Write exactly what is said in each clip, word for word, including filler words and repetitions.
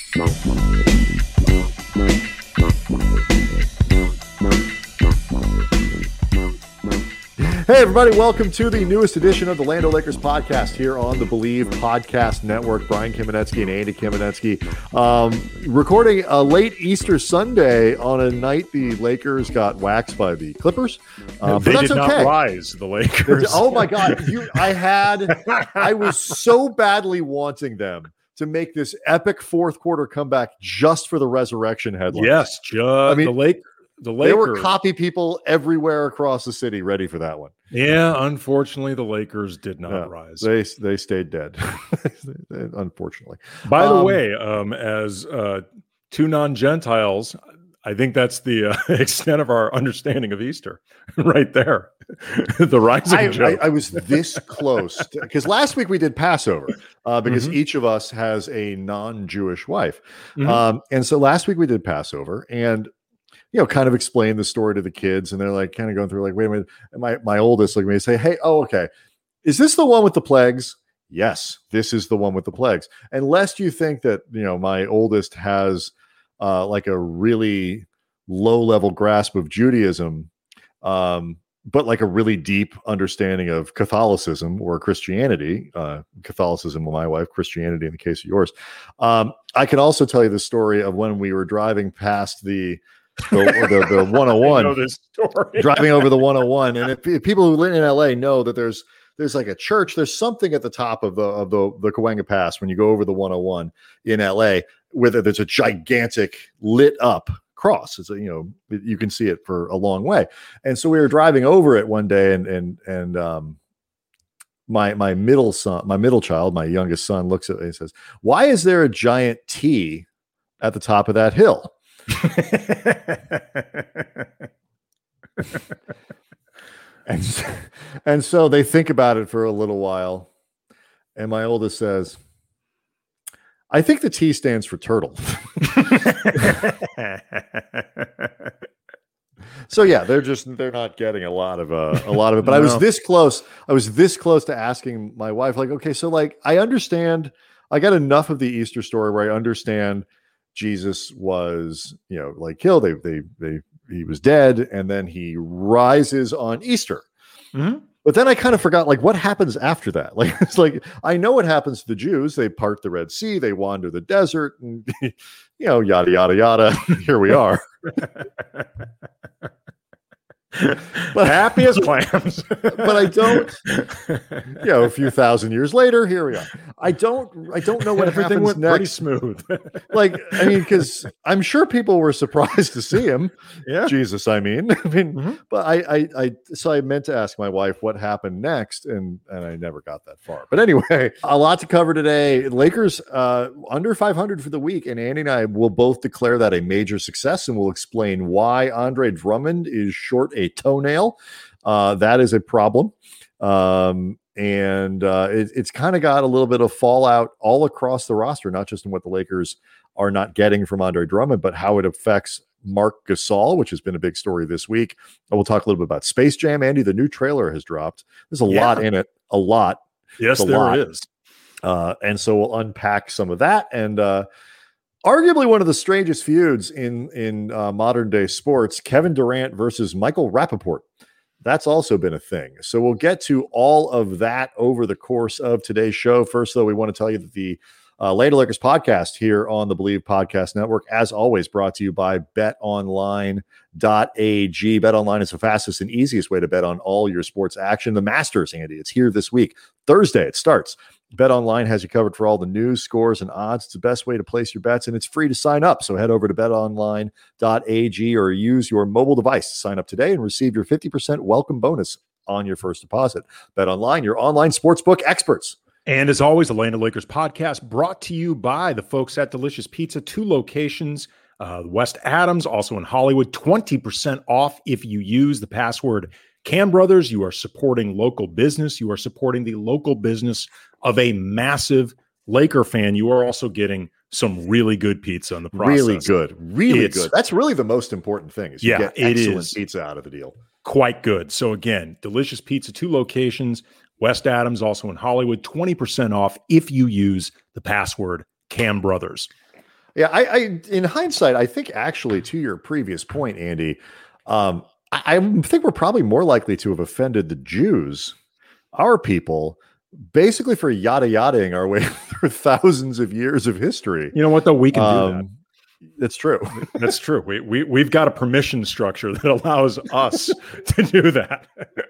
Hey, everybody, welcome to the newest edition of the Land O' Lakers podcast here on the Believe Podcast Network. Brian Kamenetsky and Andy Kamenetsky um, recording a late Easter Sunday on a night the Lakers got waxed by the Clippers. Uh, they but that's did not okay. rise, the Lakers. Oh, my God. You, I had, I was so badly wanting them to make this epic fourth quarter comeback just for the resurrection headline. Yes, just I mean, the Lake. The Lakers. There were copy people everywhere across the city ready for that one. Yeah, unfortunately, the Lakers did not yeah, rise. They they stayed dead, unfortunately. By the um, way, um, as uh, two non-Gentiles, I think that's the uh, extent of our understanding of Easter right there. The rising I, joke. I, I was this close because last week we did Passover uh, because mm-hmm. each of us has a non-Jewish wife. Mm-hmm. Um, and so last week we did Passover and you know, kind of explain the story to the kids, and they're like, kind of going through, like, wait a minute. And my my oldest looked at me and say, "Hey, oh, okay, is this the one with the plagues?" Yes, this is the one with the plagues. And lest you think that you know, my oldest has uh, like a really low level grasp of Judaism, um, but like a really deep understanding of Catholicism or Christianity. Uh, Catholicism with my wife, Christianity in the case of yours. Um, I can also tell you the story of when we were driving past the. The, the, the one oh one, I know this story. Driving over the one oh one, and if, if people who live in L A know that there's there's like a church, there's something at the top of the of the the Cahuenga Pass when you go over the one oh one in L A, where there's a gigantic lit up cross. It's a, you know you can see it for a long way, and so we were driving over it one day, and and and um, my my middle son, my middle child, my youngest son, looks at me and says, "Why is there a giant T at the top of that hill?" and, and so they think about it for a little while, and my oldest says, "I think the T stands for turtle." So yeah, they're just they're not getting a lot of uh, a lot of it. But no. I was this close. I was this close to asking my wife, like, okay, so like I understand. I got enough of the Easter story where I understand. Jesus was, you know, like killed. They, they, they, he was dead, and then he rises on Easter. Mm-hmm. But then I kind of forgot, like, what happens after that? Like, it's like I know what happens to the Jews. They part the Red Sea, they wander the desert, and you know, yada yada yada. Here we are. But happy as clams. But I don't, you know, a few thousand years later, here we are. I don't, I don't know what Everything happens went next. Pretty smooth. Like, I mean, because I'm sure people were surprised to see him. Yeah, Jesus. I mean, I mean, mm-hmm. but I, I, I, so I meant to ask my wife what happened next, and and I never got that far. But anyway, a lot to cover today. Lakers uh, under five hundred for the week, and Andy and I will both declare that a major success, and we'll explain why Andre Drummond is short a toenail. Uh, that is a problem. Um, and uh, it, it's kind of got a little bit of fallout all across the roster, not just in what the Lakers are not getting from Andre Drummond, but how it affects Marc Gasol, which has been a big story this week. And we'll talk a little bit about Space Jam. Andy, the new trailer has dropped. There's a yeah. lot in it, a lot. Yes, a there lot. is. Uh, and so we'll unpack some of that. And uh, arguably one of the strangest feuds in, in uh, modern day sports, Kevin Durant versus Michael Rappaport. That's also been a thing. So we'll get to all of that over the course of today's show. First, though, we want to tell you that the uh, Land O' Lakers podcast here on the Believe Podcast Network, as always, brought to you by bet online dot a g. BetOnline is the fastest and easiest way to bet on all your sports action. The Masters, Andy, it's here this week. Thursday, it starts. BetOnline has you covered for all the news, scores, and odds. It's the best way to place your bets, and it's free to sign up. So head over to bet online dot a g or use your mobile device to sign up today and receive your fifty percent welcome bonus on your first deposit. BetOnline, your online sportsbook experts. And as always, the Land O' Lakers podcast brought to you by the folks at Delicious Pizza, two locations, uh, West Adams, also in Hollywood, twenty percent off if you use the password Cam Brothers. You are supporting local business. You are supporting the local business of a massive Laker fan. You are also getting some really good pizza in the process. Really good. Really it's, good. That's really the most important thing is you yeah, get it excellent is. pizza out of the deal. Quite good. So again, Delicious Pizza, two locations, West Adams, also in Hollywood, twenty percent off if you use the password Cam Brothers. Yeah, I, I in hindsight, I think actually to your previous point, Andy, um, I, I think we're probably more likely to have offended the Jews, our people, basically for yada yadaing our way through thousands of years of history. You know what, though? We can um, do that. That's true. That's true. We, we, we've got a permission structure that allows us to do that.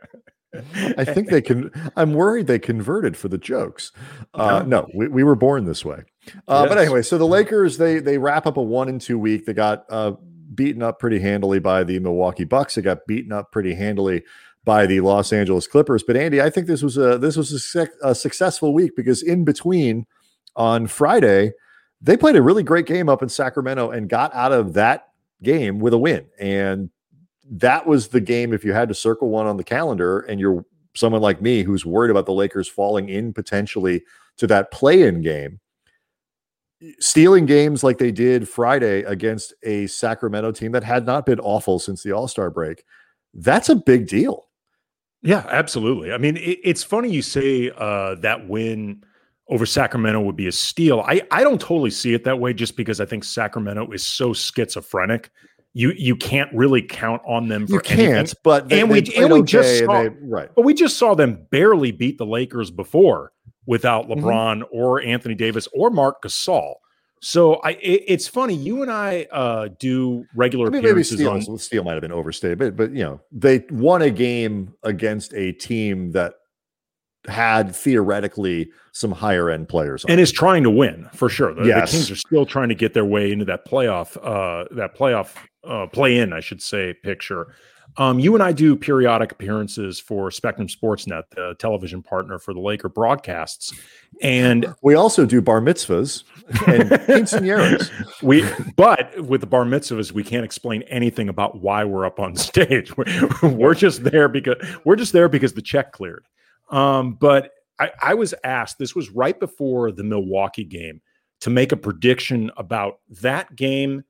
I think they can. I'm worried they converted for the jokes. Uh, no, we, we were born this way. Uh, yes. But anyway, so the Lakers, they they wrap up a one and two week. They got uh, beaten up pretty handily by the Milwaukee Bucks. They got beaten up pretty handily by the Los Angeles Clippers. But Andy, I think this was a this was a, sec- a successful week because in between on Friday, they played a really great game up in Sacramento and got out of that game with a win. And that was the game, if you had to circle one on the calendar and you're someone like me who's worried about the Lakers falling in potentially to that play-in game, stealing games like they did Friday against a Sacramento team that had not been awful since the All-Star break, that's a big deal. Yeah, absolutely. I mean, it, it's funny you say uh, that win over Sacramento would be a steal. I, I don't totally see it that way just because I think Sacramento is so schizophrenic. You you can't really count on them for you can't, anything. But they, and we they and we just saw, they, right. But we just saw them barely beat the Lakers before without LeBron mm-hmm. or Anthony Davis or Marc Gasol. So I it, it's funny. You and I uh, do regular I mean, appearances maybe Steele, on Steele might have been overstated, but but you know they won a game against a team that had theoretically some higher end players on and is trying to win for sure. The, yes. the Kings are still trying to get their way into that playoff, uh, that playoff uh, play in, I should say, picture. Um, you and I do periodic appearances for Spectrum Sportsnet, the television partner for the Laker broadcasts. And we also do bar mitzvahs and quinceañeras. we, but with the bar mitzvahs, we can't explain anything about why we're up on stage. We're, we're just there because we're just there because the check cleared. Um, but I, I was asked, this was right before the Milwaukee game, to make a prediction about that game,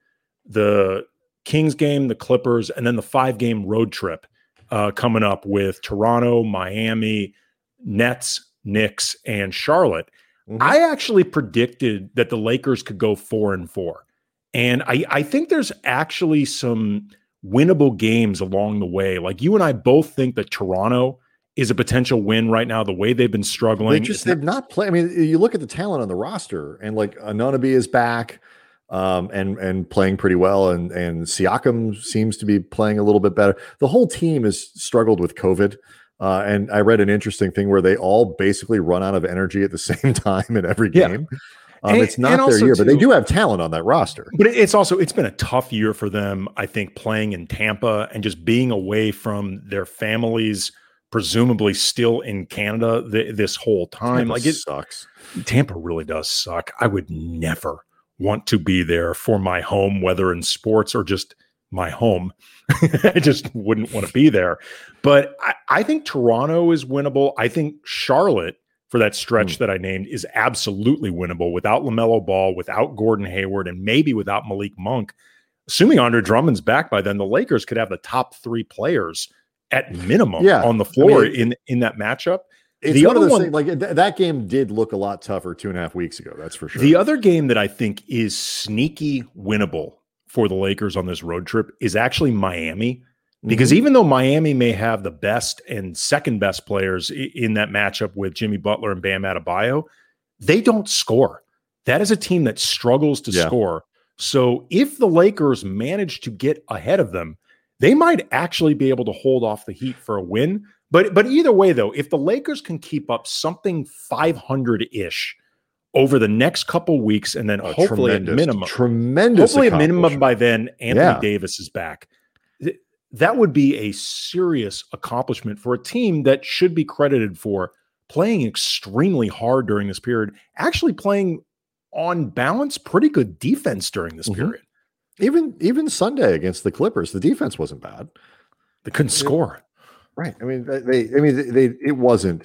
the Kings game, the Clippers, and then the five-game road trip uh, coming up with Toronto, Miami, Nets, Knicks, and Charlotte. Mm-hmm. I actually predicted that the Lakers could go four and four. And I, I think there's actually some winnable games along the way. Like you and I both think that Toronto is a potential win right now, the way they've been struggling. They just, they've not played. I mean, you look at the talent on the roster and like Anunoby is back um, and, and playing pretty well. And, and Siakam seems to be playing a little bit better. The whole team has struggled with COVID. Uh, and I read an interesting thing where they all basically run out of energy at the same time in every game. Yeah. Um, and, it's not their year, too, but they do have talent on that roster. But it's also, it's been a tough year for them, I think, playing in Tampa and just being away from their families, presumably still in Canada th- this whole time. Tampa like it sucks. Tampa really does suck. I would never want to be there for my home, whether in sports or just my home. I just wouldn't want to be there. But I, I think Toronto is winnable. I think Charlotte, for that stretch mm. that I named, is absolutely winnable without LaMelo Ball, without Gordon Hayward, and maybe without Malik Monk. Assuming Andre Drummond's back by then, the Lakers could have the top three players at minimum yeah. on the floor I mean, in, in that matchup. It's the one other one, things, like th- that game did look a lot tougher two and a half weeks ago. That's for sure. The other game that I think is sneaky winnable for the Lakers on this road trip is actually Miami, because mm-hmm. even though Miami may have the best and second best players I- in that matchup with Jimmy Butler and Bam Adebayo, they don't score. That is a team that struggles to yeah. score. So if the Lakers manage to get ahead of them, they might actually be able to hold off the Heat for a win. But but either way, though, if the Lakers can keep up something five hundred-ish over the next couple weeks, and then oh, hopefully at minimum, tremendous, hopefully at minimum by then, Anthony yeah. Davis is back. Th- that would be a serious accomplishment for a team that should be credited for playing extremely hard during this period, actually playing on balance pretty good defense during this mm-hmm. period. Even even Sunday against the Clippers, the defense wasn't bad. They couldn't score. Right. I mean, they. I mean, they. It wasn't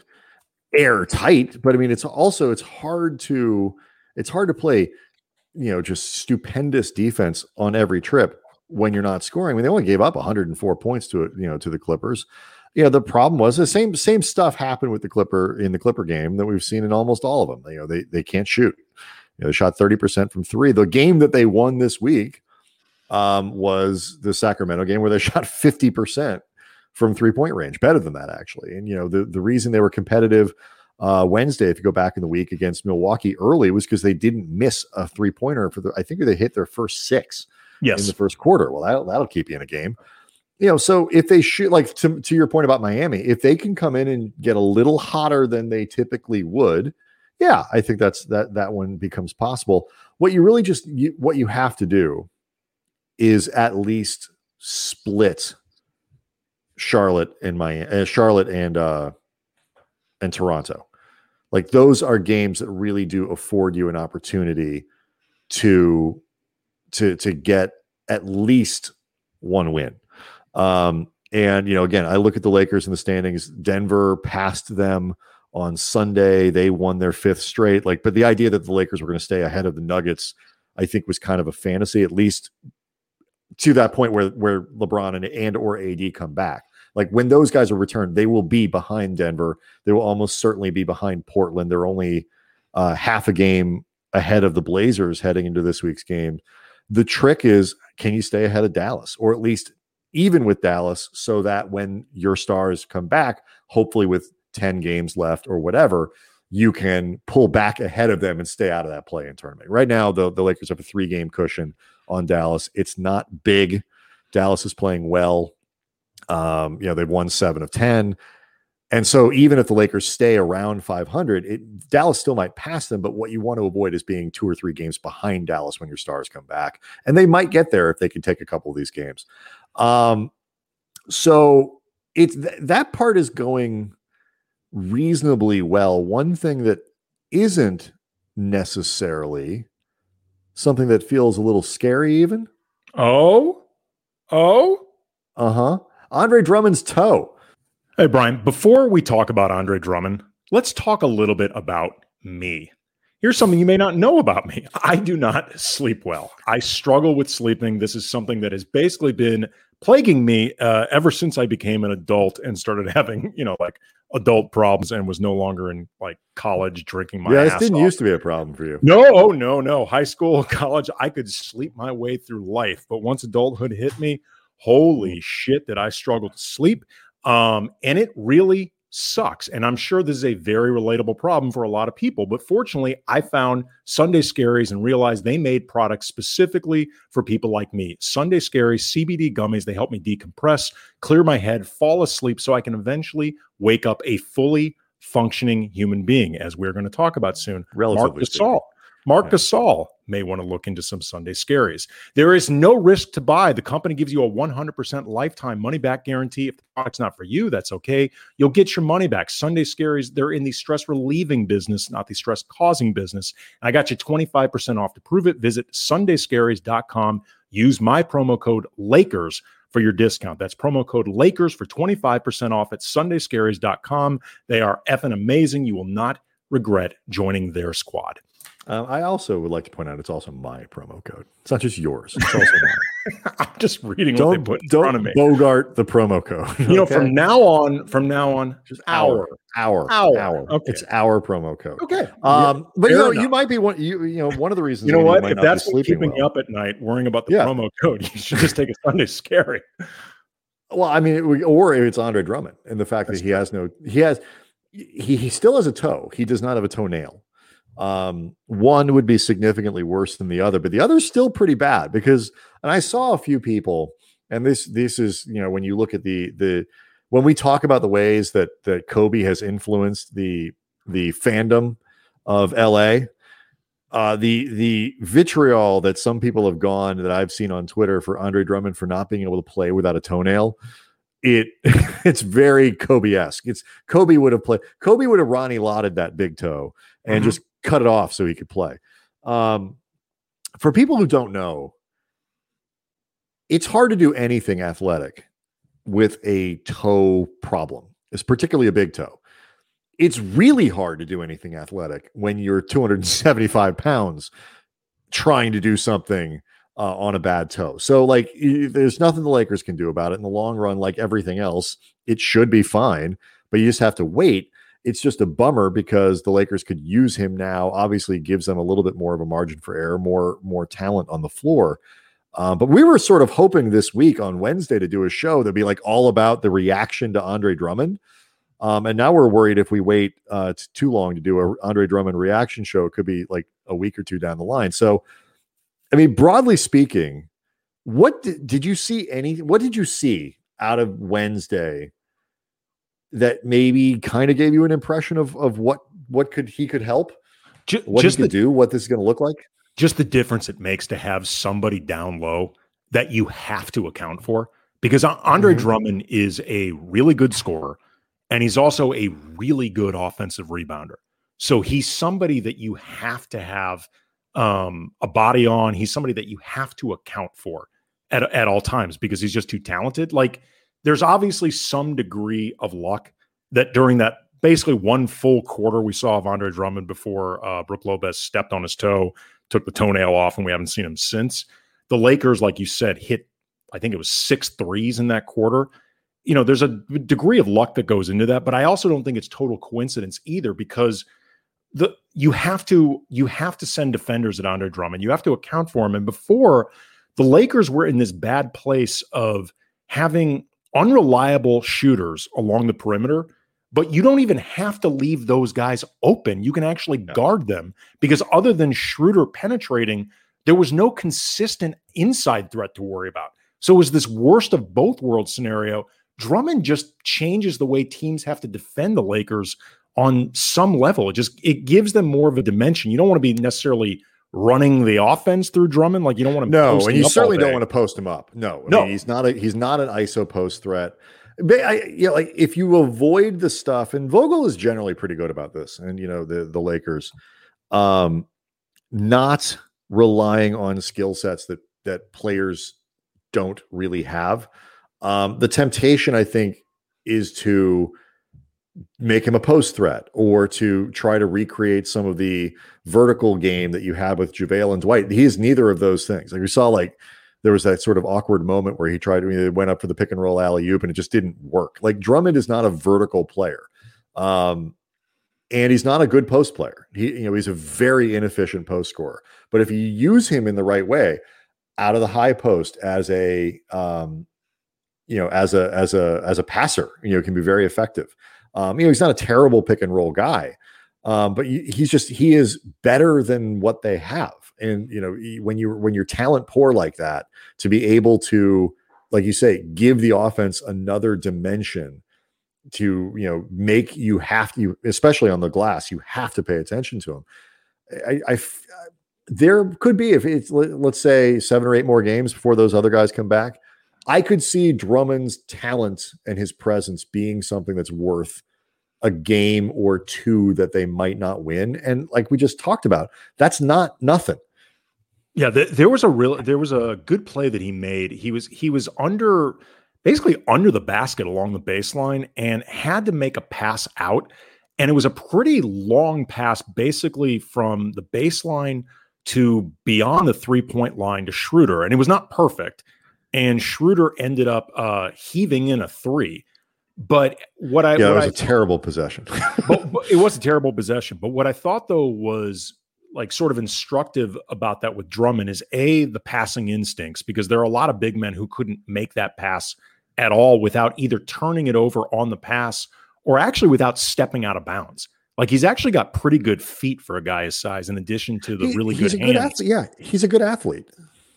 airtight, but I mean, it's also it's hard to it's hard to play, you know, just stupendous defense on every trip when you're not scoring. I mean, they only gave up one hundred four points to it, you know, to the Clippers. You know, the problem was the same same stuff happened with the Clipper in the Clipper game that we've seen in almost all of them. You know, they they can't shoot. You know, they shot thirty percent from three. The game that they won this week um, was the Sacramento game where they shot fifty percent from three-point range, better than that, actually. And, you know, the, the reason they were competitive uh, Wednesday, if you go back in the week against Milwaukee early, was because they didn't miss a three-pointer for the, I think they hit their first six yes. in the first quarter. Well, that'll, that'll keep you in a game. You know, so if they shoot, like to, to your point about Miami, if they can come in and get a little hotter than they typically would, yeah, I think that's that that one becomes possible. What you really just you, what you have to do is at least split Charlotte and Miami, uh, Charlotte and uh, and Toronto. Like those are games that really do afford you an opportunity to to to get at least one win. Um, and you know, again, I look at the Lakers in the standings. Denver passed them on Sunday. They won their fifth straight. Like, but the idea that the Lakers were going to stay ahead of the Nuggets, I think, was kind of a fantasy, at least to that point where where LeBron and, and or A D come back. Like when those guys are returned, they will be behind Denver. They will almost certainly be behind Portland. They're only uh, half a game ahead of the Blazers heading into this week's game. The trick is, can you stay ahead of Dallas, or at least even with Dallas, so that when your stars come back, hopefully with ten games left or whatever, you can pull back ahead of them and stay out of that play-in tournament. Right now, the, the Lakers have a three-game cushion on Dallas. It's not big. Dallas is playing well. Um, you know, they've won seven of ten. And so even if the Lakers stay around five hundred, it, Dallas still might pass them, but what you want to avoid is being two or three games behind Dallas when your stars come back. And they might get there if they can take a couple of these games. Um, so it's th- that part is going reasonably well. One thing that isn't necessarily something that feels a little scary even. Oh, oh, uh-huh. Andre Drummond's toe. Hey, Brian, before we talk about Andre Drummond, let's talk a little bit about me. Here's something you may not know about me. I do not sleep well. I struggle with sleeping. This is something that has basically been plaguing me uh, ever since I became an adult and started having, you know, like adult problems and was no longer in like college drinking my yeah, ass this didn't off. used to be a problem for you. No, oh, no, no. High school, college, I could sleep my way through life. But once adulthood hit me, holy shit, did I struggle to sleep. Um, and it really sucks. And I'm sure this is a very relatable problem for a lot of people. But fortunately, I found Sunday Scaries and realized they made products specifically for people like me. Sunday Scaries C B D gummies, they help me decompress, clear my head, fall asleep so I can eventually wake up a fully functioning human being, as we're going to talk about soon. Relatively Marc Gasol. Marc Yeah. Gasol may want to look into some Sunday Scaries. There is no risk to buy. The company gives you a one hundred percent lifetime money-back guarantee. If the product's not for you, that's okay. You'll get your money back. Sunday Scaries, they're in the stress-relieving business, not the stress-causing business. And I got you twenty-five percent off. To prove it, visit sunday scaries dot com. Use my promo code LAKERS for your discount. That's promo code LAKERS for twenty-five percent off at sunday scaries dot com. They are effing amazing. You will not regret joining their squad. Um, I also would like to point out it's also my promo code. It's not just yours. It's also mine. I'm just reading don't what they put in front of me. Don't bogart the promo code. You know, okay? from now on, from now on, just our, our, our, our. Okay. It's our promo code. Okay. Um, Yeah, but you know, enough. you might be one. You you know, one of the reasons. You know maybe what? might If not be that's what's sleeping keeping well. you up at night, worrying about the Yeah. promo code, you should just take a Sunday Scary. Well, I mean, it, or it's Andre Drummond, and the fact That's that he has no, he has, he he still has a toe. He does not have a toenail. Um, one would be significantly worse than the other, but the other is still pretty bad because, and I saw a few people, and this this is, you know, when you look at the the when we talk about the ways that that Kobe has influenced the the fandom of L A. Uh, the the vitriol that some people have gone that I've seen on Twitter for Andre Drummond for not being able to play without a toenail, it it's very Kobe-esque. It's Kobe would have played. Kobe would have Ronnie Lotted that big toe and Mhm. just cut it off so he could play. Um, for people who don't know, it's hard to do anything athletic with a toe problem. It's particularly a big toe. It's really hard to do anything athletic when you're two hundred seventy-five pounds trying to do something uh, on a bad toe. So like, y- there's nothing the Lakers can do about it in the long run. Like everything else, it should be fine, but you just have to wait. it's just a bummer because the Lakers could use him now. Obviously, gives them a little bit more of a margin for error, more more talent on the floor. Um, but we were sort of hoping this week on Wednesday to do a show that'd be like all about the reaction to Andre Drummond. Um, and now we're worried if we wait uh, t- too long to do a Andre Drummond reaction show, it could be like a week or two down the line. So, I mean, broadly speaking, what did, did you see any, what did you see out of Wednesday that maybe kind of gave you an impression of, of what, what could he could help, just, what just he could the, do, what this is going to look like? Just the difference it makes to have somebody down low that you have to account for, because Andre mm-hmm. Drummond is a really good scorer and he's also a really good offensive rebounder. So he's somebody that you have to have um, a body on. He's somebody that you have to account for at, at all times because he's just too talented. Like, there's obviously some degree of luck that during that basically one full quarter we saw of Andre Drummond before uh, Brook Lopez stepped on his toe, took the toenail off, and we haven't seen him since. The Lakers, like you said, hit, I think it was six threes in that quarter. You know, there's a degree of luck that goes into that, but I also don't think it's total coincidence either, because the you have to you have to send defenders at Andre Drummond. You have to account for him. And before, the Lakers were in this bad place of having unreliable shooters along the perimeter, but you don't even have to leave those guys open. You can actually yeah. guard them, because other than Schroeder penetrating, there was no consistent inside threat to worry about. So it was this worst of both worlds scenario. Drummond just changes the way teams have to defend the Lakers on some level. It just, it gives them more of a dimension. You don't want to be necessarily running the offense through Drummond. Like, you don't want to no, post and him you up certainly all day. don't want to post him up. No, I no, mean, he's not a he's not an I S O post threat. But I, you know, like if you avoid the stuff, and Vogel is generally pretty good about this, and you know the the Lakers, um, not relying on skill sets that that players don't really have. Um, the temptation, I think, is to make him a post threat or to try to recreate some of the vertical game that you had with JaVale and Dwight. He is neither of those things. Like we saw, like there was that sort of awkward moment where he tried to, he went up for the pick and roll alley-oop and it just didn't work. Like Drummond is not a vertical player. Um, and he's not a good post player. He, you know, he's a very inefficient post scorer, but if you use him in the right way out of the high post as a, um, you know, as a, as a, as a passer, you know, can be very effective. Um, you know, he's not a terrible pick and roll guy, um, but he's just, he is better than what they have. And, you know, when you, when you're talent poor like that, to be able to, like you say, give the offense another dimension to, you know, make you have to, especially on the glass, you have to pay attention to him. I, I there could be, if it's, let's say seven or eight more games before those other guys come back, I could see Drummond's talent and his presence being something that's worth a game or two that they might not win. And like we just talked about, that's not nothing. Yeah, th- there was a real, there was a good play that he made. He was, he was under, basically under the basket along the baseline and had to make a pass out. And it was a pretty long pass, basically from the baseline to beyond the three-point line to Schroeder. And it was not perfect. And Schroeder ended up uh, heaving in a three. But what I yeah, what it was I, a terrible possession. but, but it was a terrible possession. But what I thought though was like sort of instructive about that with Drummond is a the passing instincts, because there are a lot of big men who couldn't make that pass at all without either turning it over on the pass or actually without stepping out of bounds. Like he's actually got pretty good feet for a guy his size, in addition to the he, really he's good a good hands. athlete. Yeah, he's a good athlete.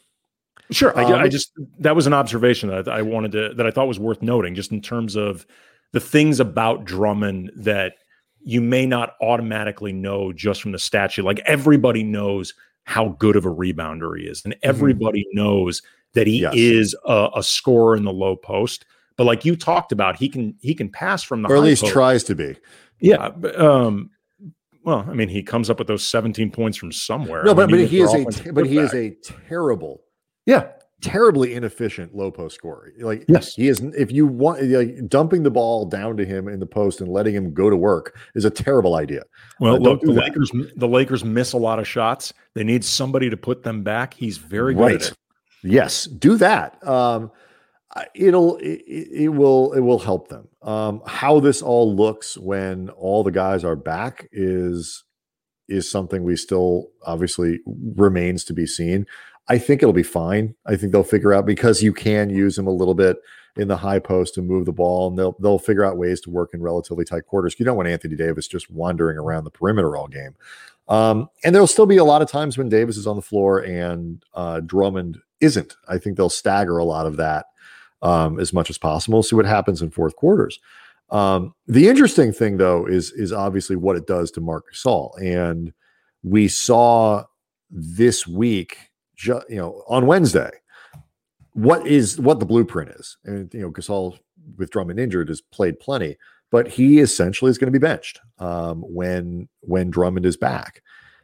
Sure. I, Um, I just, that was an observation that I wanted to, that I thought was worth noting, just in terms of the things about Drummond that you may not automatically know just from the stat sheet. Like everybody knows how good of a rebounder he is. And everybody mm-hmm. knows that he yes. is a, a scorer in the low post. But like you talked about, he can, he can pass from the or at high least post. tries to be. Yeah. Um, well, I mean, he comes up with those seventeen points from somewhere. No, I but, mean, but he is a, offensive but he is putback. a terrible, Yeah. terribly inefficient low post scorer. Like Yes. he is. If you want, like dumping the ball down to him in the post and letting him go to work is a terrible idea. Well, uh, look, don't do the that. Lakers, the Lakers miss a lot of shots. They need somebody to put them back. He's very good Right. at it. Yes, do that. Um, it'll it, it will it will help them. Um, how this all looks when all the guys are back is is something we still obviously remains to be seen. I think it'll be fine. I think they'll figure out, because you can use them a little bit in the high post to move the ball, and they'll they'll figure out ways to work in relatively tight quarters. You don't want Anthony Davis just wandering around the perimeter all game. Um, and there'll still be a lot of times when Davis is on the floor and uh, Drummond isn't. I think they'll stagger a lot of that um, as much as possible. See what happens in fourth quarters. Um, the interesting thing, though, is is obviously what it does to Marc Gasol, and we saw this week, ju- you know, on Wednesday, what is what the blueprint is. And you know, Gasol with Drummond injured has played plenty, but he essentially is going to be benched um, when when Drummond is back,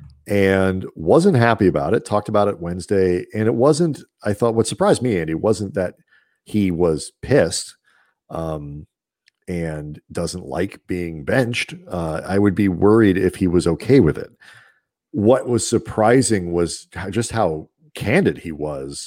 and wasn't happy about it. Talked about it Wednesday, and it wasn't. I thought what surprised me, Andy, wasn't that he was pissed. Um, and doesn't like being benched. Uh, I would be worried if he was okay with it. What was surprising was just how candid he was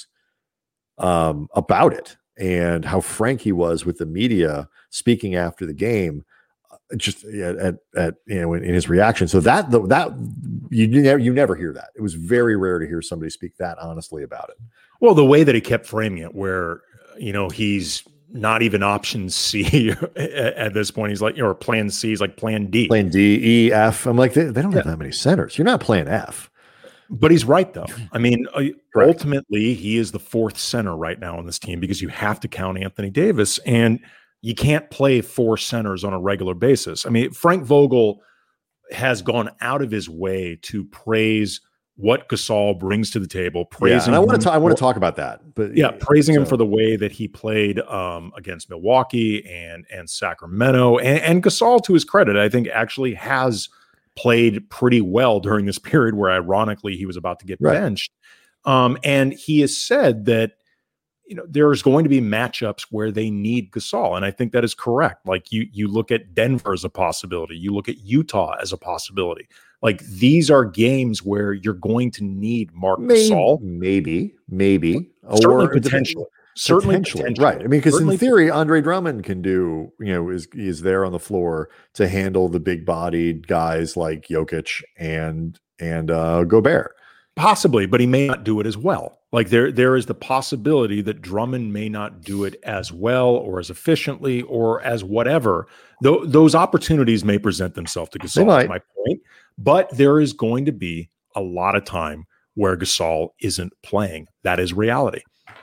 um, about it, and how frank he was with the media speaking after the game, just at, at, at you know, in, in his reaction. So that, the, that you, you never, you never hear that. It was very rare to hear somebody speak that honestly about it. Well, the way that he kept framing it, where, you know, he's not even option C at this point. He's like, you know, plan C is like plan D. Plan D, E, F. I'm like, they, they don't yeah. have that many centers. You're not playing F. But he's right, though. I mean, Correct. ultimately, he is the fourth center right now on this team, because you have to count Anthony Davis, and you can't play four centers on a regular basis. I mean, Frank Vogel has gone out of his way to praise what Gasol brings to the table, praising. Yeah, and I want to talk, I want to talk about that, but yeah, praising so. him for the way that he played um, against Milwaukee and and Sacramento, and, and Gasol, to his credit, I think actually has played pretty well during this period where, ironically, he was about to get right. benched. Um, and he has said that, you know, there's going to be matchups where they need Gasol, and I think that is correct. Like you, you look at Denver as a possibility, you look at Utah as a possibility. Like, these are games where you're going to need Marc Gasol. Maybe, maybe, certainly or potentially, certainly potentially, potentially. right? I mean, because in certainly theory, Andre Drummond can do, you know, is is there on the floor to handle the big-bodied guys like Jokic and and uh, Gobert. Possibly, but he may not do it as well. Like there, there is the possibility that Drummond may not do it as well or as efficiently or as whatever. Th- those opportunities may present themselves to Gasol, that's my point. But there is going to be a lot of time where Gasol isn't playing. That is reality.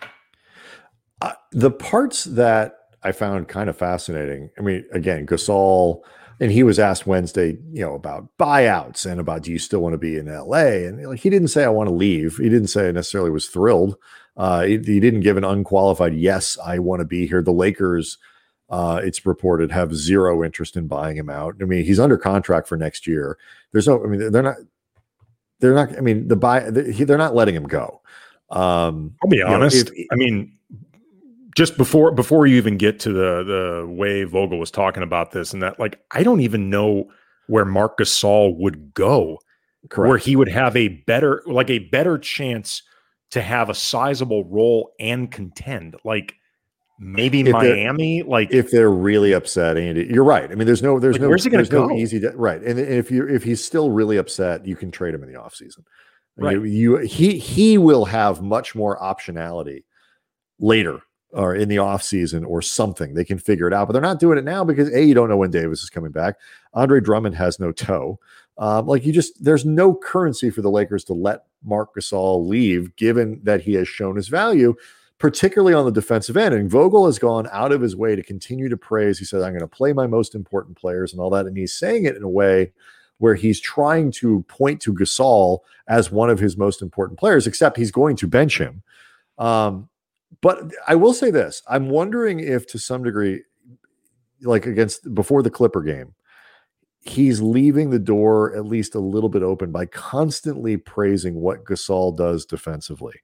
Uh, the parts that I found kind of fascinating, I mean, again, Gasol, and he was asked Wednesday, you know, about buyouts and about, do you still want to be in L A? And like, he didn't say, I want to leave. He didn't say I necessarily was thrilled. Uh, he, he didn't give an unqualified, yes, I want to be here. The Lakers, uh, it's reported, have zero interest in buying him out. I mean, he's under contract for next year. There's no, I mean, they're not, they're not, I mean, the buy, they're not letting him go. Um, I'll be honest. You know, if, I mean, Just before before you even get to the the way Vogel was talking about this and that, like, I don't even know where Marc Gasol would go, correct. where he would have a better, like a better chance to have a sizable role and contend. Like maybe if Miami, like if they're really upset, Andy, you're right. I mean, there's no there's like, no where's he gonna there's go? no easy to, right. And if you if he's still really upset, you can trade him in the offseason. Right. You, you he he will have much more optionality later, or in the offseason or something. They can figure it out, but they're not doing it now because A, you don't know when Davis is coming back. Andre Drummond has no toe. Um, like you just, there's no currency for the Lakers to let Marc Gasol leave, given that he has shown his value, particularly on the defensive end. And Vogel has gone out of his way to continue to praise. He said, I'm going to play my most important players and all that. And he's saying it in a way where he's trying to point to Gasol as one of his most important players, except he's going to bench him. Um, But I will say this, I'm wondering if to some degree, like against before the Clipper game, he's leaving the door at least a little bit open by constantly praising what Gasol does defensively.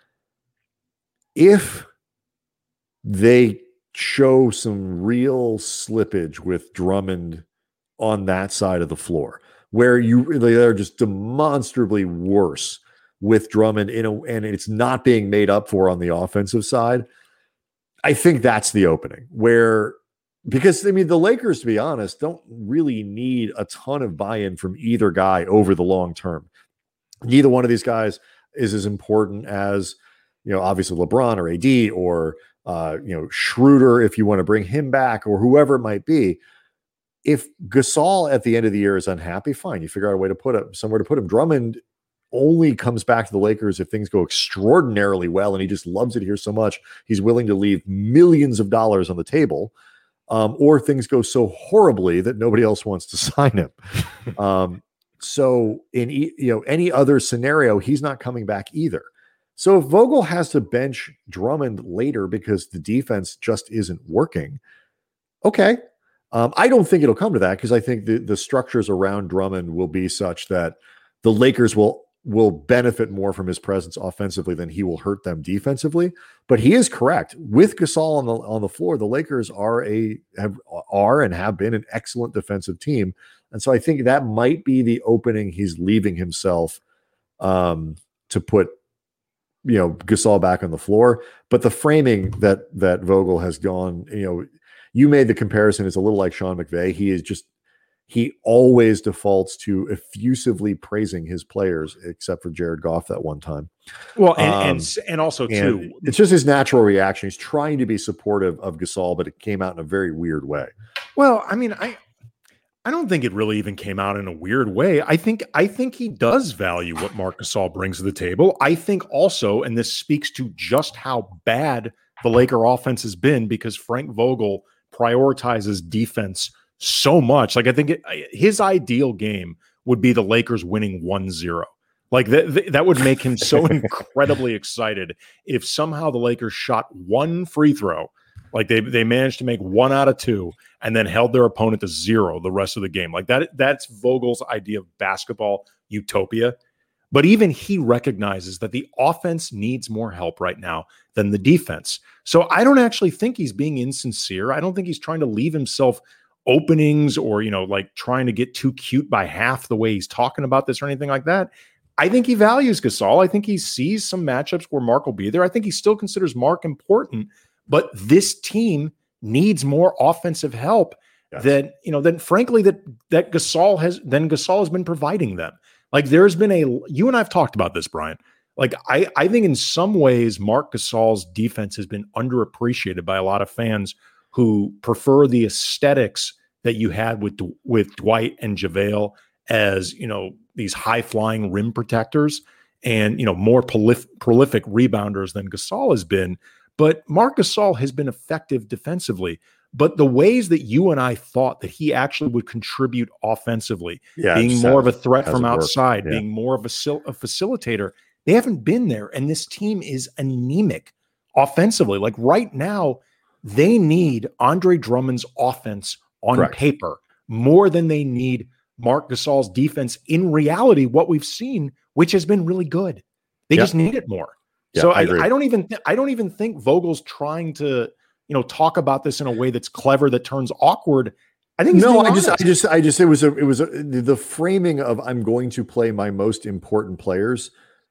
If they show some real slippage with Drummond on that side of the floor, where you they're just demonstrably worse with Drummond in a, and it's not being made up for on the offensive side, I think that's the opening where, because I mean, the Lakers, to be honest, don't really need a ton of buy-in from either guy over the long term. Neither one of these guys is as important as, you know, obviously LeBron or A D or, uh, you know, Schroeder, if you want to bring him back, or whoever it might be. If Gasol at the end of the year is unhappy, fine. You figure out a way to put him somewhere to put him. Drummond only comes back to the Lakers if things go extraordinarily well, and he just loves it here so much he's willing to leave millions of dollars on the table, um, or things go so horribly that nobody else wants to sign him. um, so in you know any other scenario, he's not coming back either. So if Vogel has to bench Drummond later because the defense just isn't working, okay. Um, I don't think it'll come to that because I think the, the structures around Drummond will be such that the Lakers will will benefit more from his presence offensively than he will hurt them defensively. But he is correct. With Gasol on the on the floor, the Lakers are a have are and have been an excellent defensive team. And so I think that might be the opening he's leaving himself um, to put, you know, Gasol back on the floor. But the framing that that Vogel has gone, you know, you made the comparison. It's a little like Sean McVay. He is just, he always defaults to effusively praising his players, except for Jared Goff that one time. Well, and um, and, and also and too, it's just his natural reaction. He's trying to be supportive of Gasol, but it came out in a very weird way. Well, I mean, I I don't think it really even came out in a weird way. I think I think he does value what Marc Gasol brings to the table. I think also, and this speaks to just how bad the Laker offense has been, because Frank Vogel prioritizes defense so much. Like, I think it, his ideal game would be the Lakers winning one zero. Like that, that would make him so incredibly excited if somehow the Lakers shot one free throw, like they they managed to make one out of two and then held their opponent to zero the rest of the game. Like that, that's Vogel's idea of basketball utopia. But even he recognizes that the offense needs more help right now than the defense. So I don't actually think he's being insincere. I don't think he's trying to leave himself openings or, you know, like trying to get too cute by half the way he's talking about this or anything like that. I think he values Gasol. I think he sees some matchups where Mark will be there. I think he still considers Mark important, but this team needs more offensive help yes. than, you know, than frankly that, that Gasol has, than Gasol has been providing them. Like there's been a, you and I've talked about this, Brian. Like I, I think in some ways, Marc Gasol's defense has been underappreciated by a lot of fans who prefer the aesthetics that you had with, with Dwight and JaVale as, you know, these high flying rim protectors and, you know, more prolif- prolific rebounders than Gasol has been. But Marc Gasol has been effective defensively. But the ways that you and I thought that he actually would contribute offensively, yeah, being more of a threat from outside, yeah. being more of a, a facilitator, they haven't been there. And this team is anemic offensively. Like right now, they need Andre Drummond's offense on Correct. paper more than they need Marc Gasol's defense in reality, what we've seen, which has been really good. They yeah. just need it more. Yeah, so I, I, I don't even th- I don't even think Vogel's trying to, you know, talk about this in a way that's clever, that turns awkward. I think no, I just, I just, I just, it was a, it was a, the framing of I'm going to play my most important players,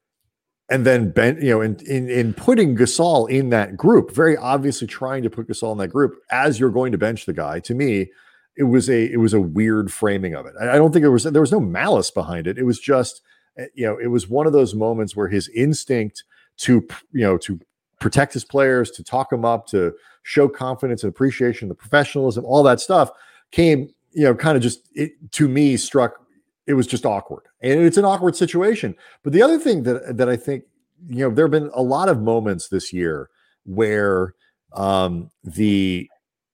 and then Ben, you know, in in in putting Gasol in that group, very obviously trying to put Gasol in that group as you're going to bench the guy. To me, it was a, it was a weird framing of it. I, I don't think there was, there was no malice behind it. It was just, you know, it was one of those moments where his instinct to, you know, to protect his players, to talk them up, to show confidence and appreciation, the professionalism, all that stuff came, you know, kind of just, it, to me, struck, it was just awkward. And it's an awkward situation. But the other thing that, that I think, you know, there have been a lot of moments this year where um, the,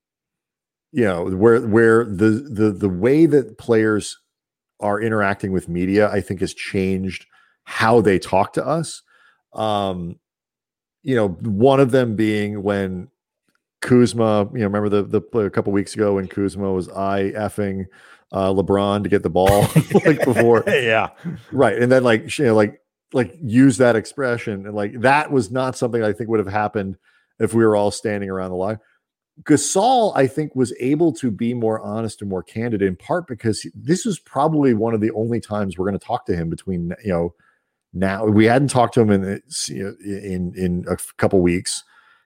you know, where, where the, the, the way that players are interacting with media, I think has changed how they talk to us. Um, you know, one of them being when Kuzma, you know, remember the, the a couple weeks ago when Kuzma was I effing uh, LeBron to get the ball like before. Yeah. Right. And then like, you know, like, like use that expression. And like, that was not something I think would have happened if we were all standing around the line. Gasol, I think, was able to be more honest and more candid, in part because this is probably one of the only times we're going to talk to him between, you know, now we hadn't talked to him in, in, in a couple weeks.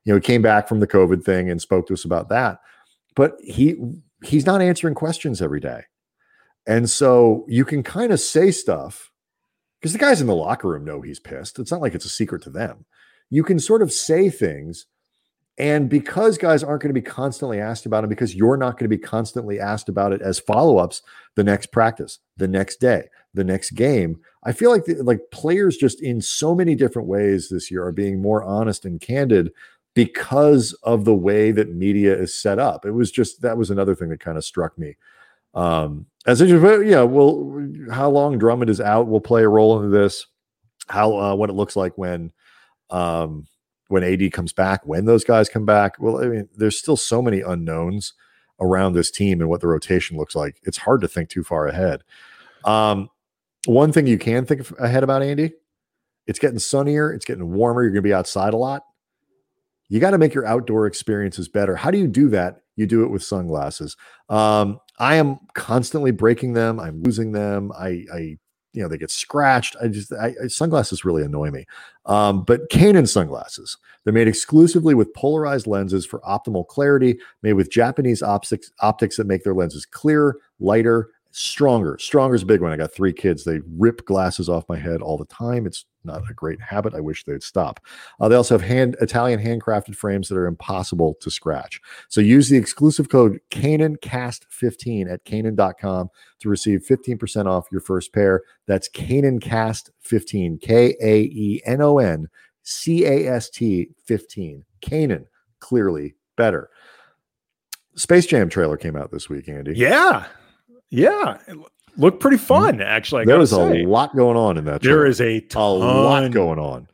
you know, he came back from the COVID thing and spoke to us about that. But he he's not answering questions every day. And so you can kind of say stuff because the guys in the locker room know he's pissed. It's not like it's a secret to them. You can sort of say things, and because guys aren't going to be constantly asked about it, because you're not going to be constantly asked about it as follow-ups the next practice, the next day, the next game, I feel like the, like players just in so many different ways this year are being more honest and candid because of the way that media is set up. It was just, that was another thing that kind of struck me. Um, as it, yeah, well, how long Drummond is out will play a role in this. How, uh, what it looks like when, um, when A D comes back, when those guys come back. Well, I mean, there's still so many unknowns around this team and what the rotation looks like. It's hard to think too far ahead. Um, one thing you can think ahead about, Andy, it's getting sunnier, it's getting warmer. You're going to be outside a lot. You got to make your outdoor experiences better. How do you do that? You do it with sunglasses. Um, I am constantly breaking them. I'm losing them. I, I, you know, they get scratched. I just, I, I, sunglasses really annoy me. Um, but Kaenon sunglasses, they're made exclusively with polarized lenses for optimal clarity, made with Japanese optics, optics that make their lenses clearer, lighter, stronger. Stronger is a big one. I got three kids. They rip glasses off my head all the time. It's not a great habit. I wish they'd stop. Uh, they also have hand Italian handcrafted frames that are impossible to scratch. So use the exclusive code Kaenon Cast fifteen at Kaenon dot com to receive fifteen percent off your first pair. That's Kaenon Cast fifteen, K A E N O N C A S T fifteen. Kaenon, clearly better. Space Jam trailer came out this week, Andy. Yeah. Yeah. It looked pretty fun, actually. I there was say. a lot going on in that There trailer. is a ton, a lot going on.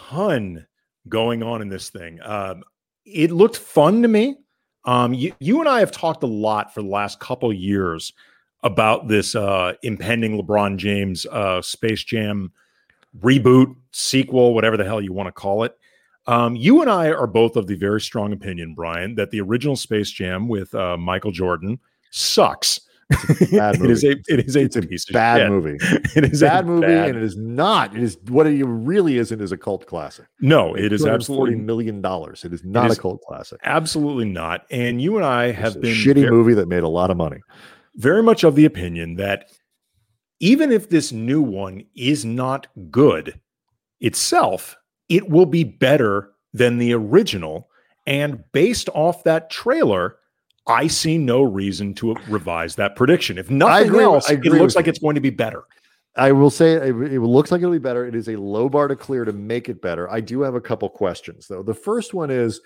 Ton going on in this thing. Um, it looked fun to me. Um, you, you and I have talked a lot for the last couple years about this uh, impending LeBron James uh, Space Jam reboot, sequel, whatever the hell you want to call it. Um, you and I are both of the very strong opinion, Brian, that the original Space Jam with uh, Michael Jordan sucks. Bad movie. It is a it is a, it's a piece of bad shit. movie. It is bad a movie, bad... and it is not. It is what it really isn't is a cult classic. No, it is absolutely forty million dollars. It is not it is a cult classic. Absolutely not. And you and I have it's been a shitty very, movie that made a lot of money. Very much of the opinion that even if this new one is not good itself, it will be better than the original. And based off that trailer, I see no reason to revise that prediction. If nothing else, it looks like it's going to be better. I will say it, it looks like it'll be better. It is a low bar to clear to make it better. I do have a couple questions, though. The first one is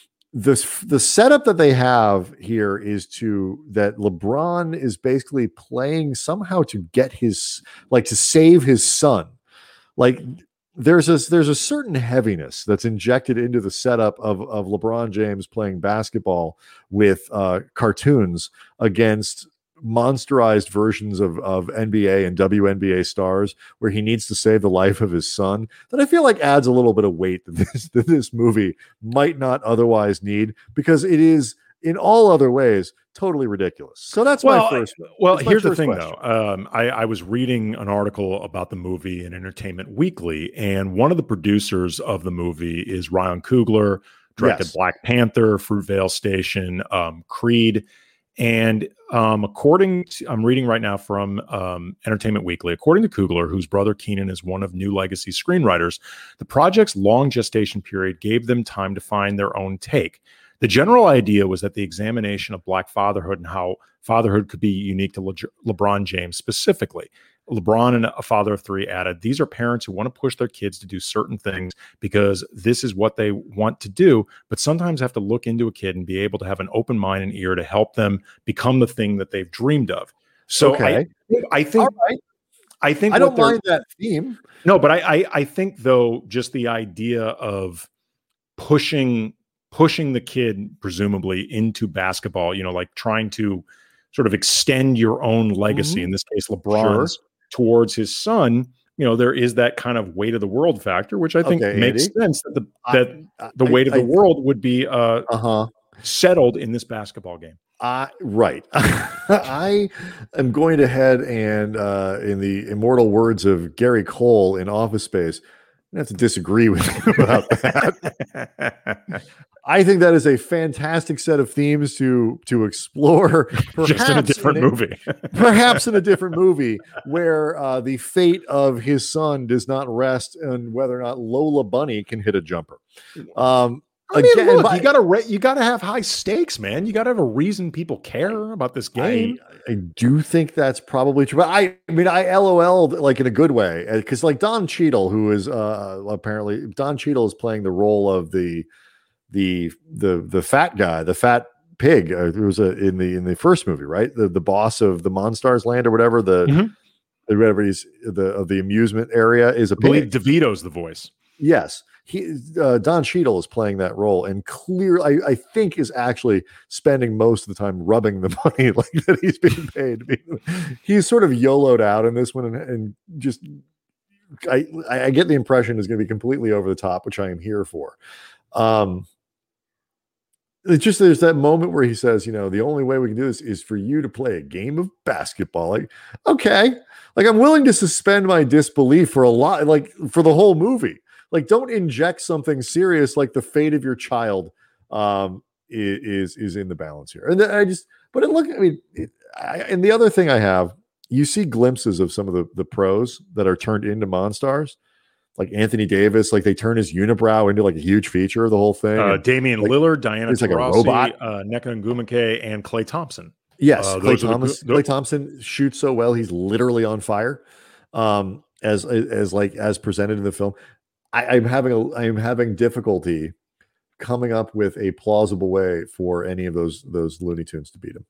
this, the setup that they have here is to that LeBron is basically playing somehow to get his, like to save his son. Like there's a, there's a certain heaviness that's injected into the setup of, of LeBron James playing basketball with uh, cartoons against monsterized versions of, of N B A and W N B A stars where he needs to save the life of his son, that I feel like adds a little bit of weight that this, that this movie might not otherwise need, because it is in all other ways totally ridiculous. So that's well, my first. Well, that's here's my the thing, question. though. Um, I, I was reading an article about the movie in Entertainment Weekly, and one of the producers of the movie is Ryan Coogler, directed Yes. Black Panther, Fruitvale Station, um, Creed. And um, according to, I'm reading right now from um, Entertainment Weekly, according to Coogler, whose brother Keenan is one of New Legacy screenwriters, the project's long gestation period gave them time to find their own take. The general idea was that the examination of Black fatherhood and how fatherhood could be unique to Le- LeBron James specifically. LeBron, and a father of three, added, these are parents who want to push their kids to do certain things because this is what they want to do, but sometimes have to look into a kid and be able to have an open mind and ear to help them become the thing that they've dreamed of. So okay. I, I think, right. I think I don't mind that theme. No, but I, I, I think though, just the idea of pushing, pushing the kid presumably into basketball, you know, like trying to sort of extend your own legacy, mm-hmm. in this case, LeBron's, sure. towards his son, you know, there is that kind of weight of the world factor, which I think okay, makes Andy. sense that the that I, the weight I, of the I, world would be uh, uh-huh. settled in this basketball game. Uh, right. I am going to head and uh, in the immortal words of Gary Cole in Office Space, I have to disagree with you about that. I think that is a fantastic set of themes to to explore, just in a different in a, movie, perhaps in a different movie where uh, the fate of his son does not rest on whether or not Lola Bunny can hit a jumper. Um, I mean, again, look, by, you gotta you gotta have high stakes, man. You gotta have a reason people care about this game. I, I do think that's probably true, but I, I mean, I LOL'd like in a good way because like Don Cheadle, who is uh, apparently Don Cheadle is playing the role of the the the the fat guy, the fat pig. Uh, who was a, in the in the first movie, right? The the boss of the Monstars Land or whatever. The mm-hmm. whatever he's the of the amusement area is a pig. I believe DeVito's the voice. Yes. He uh, Don Cheadle is playing that role, and clear, I, I think, is actually spending most of the time rubbing the money like that he's being paid. He's sort of YOLO'd out in this one, and, and just I I get the impression is going to be completely over the top, which I am here for. Um, it's just there's that moment where he says, you know, the only way we can do this is for you to play a game of basketball. Like, okay, like I'm willing to suspend my disbelief for a lot, like for the whole movie. Like, don't inject something serious like the fate of your child um, is is in the balance here. And I just, but it look, I mean, it, I, and the other thing I have, you see glimpses of some of the the pros that are turned into Monstars, like Anthony Davis, like they turn his unibrow into like a huge feature of the whole thing. Uh, Damian like, Lillard, Diana it's like Taurasi, a robot. Uh, Nneka Nwumeke, and Klay Thompson. Yes, uh, Klay Thomas. The, Klay Thompson shoots so well; he's literally on fire. Um, as as like as presented in the film. I, I'm having a I'm having difficulty coming up with a plausible way for any of those those Looney Tunes to beat him.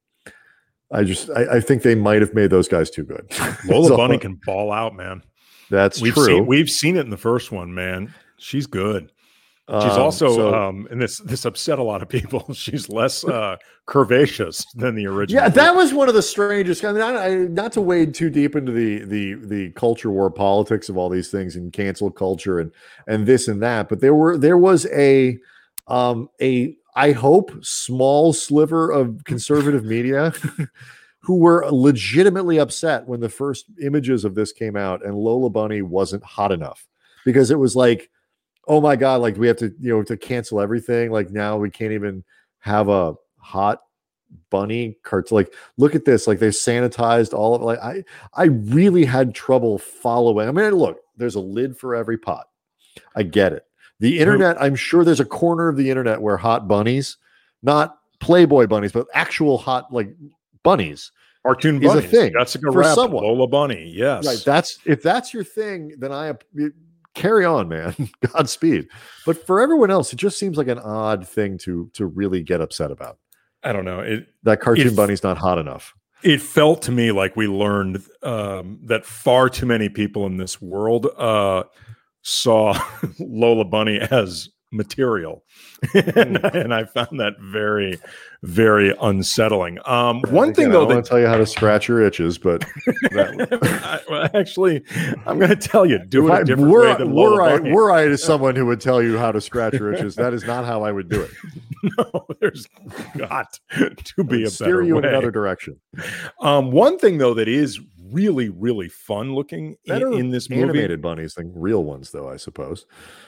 I just I, I think they might have made those guys too good. Lola so, Bunny can ball out, man. That's we've true. Seen, we've seen it in the first one, man. She's good. She's um, also, so, um, and this this upset a lot of people. She's less uh, curvaceous than the original. Yeah, that was one of the strangest. I mean, I, I, not to wade too deep into the the the culture war politics of all these things and cancel culture and and this and that, but there were there was a um a I hope small sliver of conservative media who were legitimately upset when the first images of this came out and Lola Bunny wasn't hot enough because it was like, oh my God, like we have to, you know, to cancel everything. Like now we can't even have a hot bunny cartoon. Like, look at this. Like they sanitized all of it. Like I, I really had trouble following. I mean, look, there's a lid for every pot. I get it. The internet, I'm sure there's a corner of the internet where hot bunnies, not Playboy bunnies, but actual hot like bunnies. Cartoon bunnies. Is a thing. That's a for rap. Someone. Lola Bunny. Yes. Right. That's if that's your thing, then I it, carry on, man. Godspeed. But for everyone else, it just seems like an odd thing to to really get upset about. I don't know. It that cartoon it, bunny's not hot enough. It felt to me like we learned um, that far too many people in this world uh, saw Lola Bunny as material, and, and I found that very, very unsettling. Um, one Again, thing, though, I want to tell you how to scratch your itches, but that... I, well, actually, I'm going to tell you, do if it a different I, were, way than were Lola I, Bunny. Were I to someone who would tell you how to scratch your itches, that is not how I would do it. No, there's got to be a steer better you way. in another direction. Um, one thing, though, that is really, really fun looking in, in this movie, animated bunnies than real ones, though, I suppose.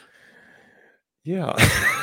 Yeah.